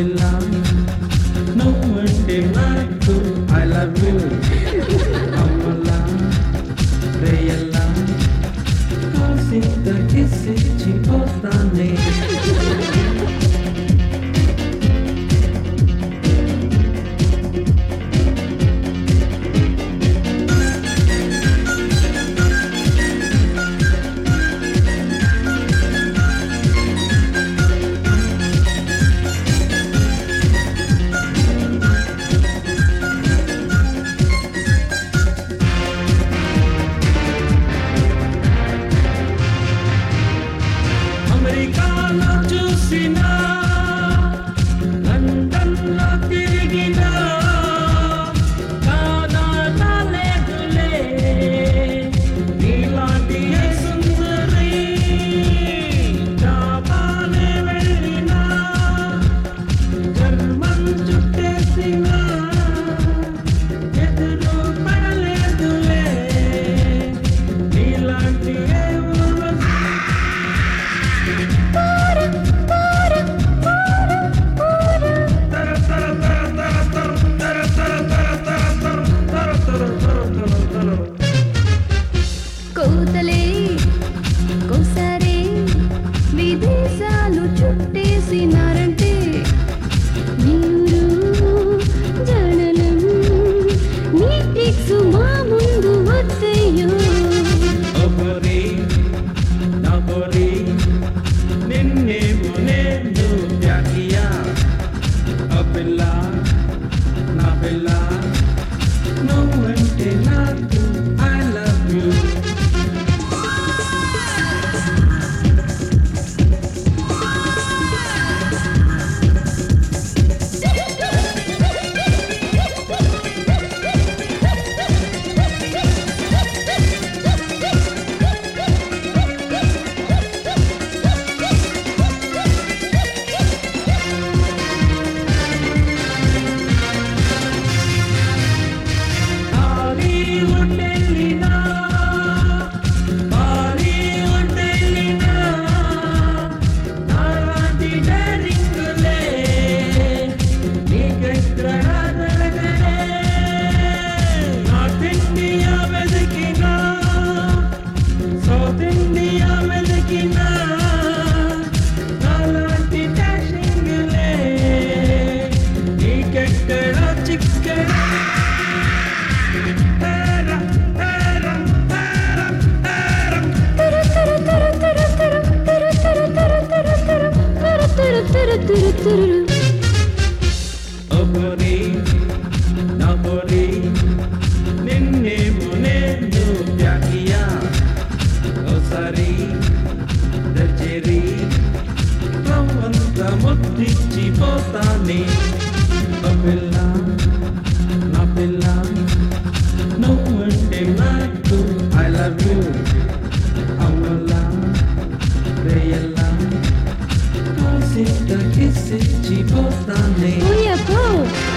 పిల్ల నువ్వంటే నాకు ఐ లవ్ యూ అమ్మలా రేయల్లా కాసింత కిసిచ్చిపోతానే అమెరికాలో చూసినా లండన్లో తిరిగినా కానాడా లేదులే నీలాంటి సుందరి జాపానే వెళ్ళినా జర్మన్ చుట్టేసినా ఎదురు పడలేదులే నీలాంటి కోతలే కోసారే విదేశాలు చుట్టేసినారంటే మీరు జడలం నీ టిక్స్ మా ముందు వద్దయ్యో ఒకరి నగరి నిన్నేమో నేను త్యాగియా ఆ పిల్ల నా పిల్ల నువ్వంటే నాకు ఐ లవ్ యూ ఒకరి నగరి నిన్నేమో నేను త్యాగియా ఒకసారి దచేరి రవ్వంత ముద్దిచ్చిపోతానే ఆ పిల్ల నా పిల్ల నువ్వంటే నాకు ఐ లవ్ యూ అమ్మలా రేయల్లా కాసింత కిసిచ్చిపోతానే ఓయబ్బో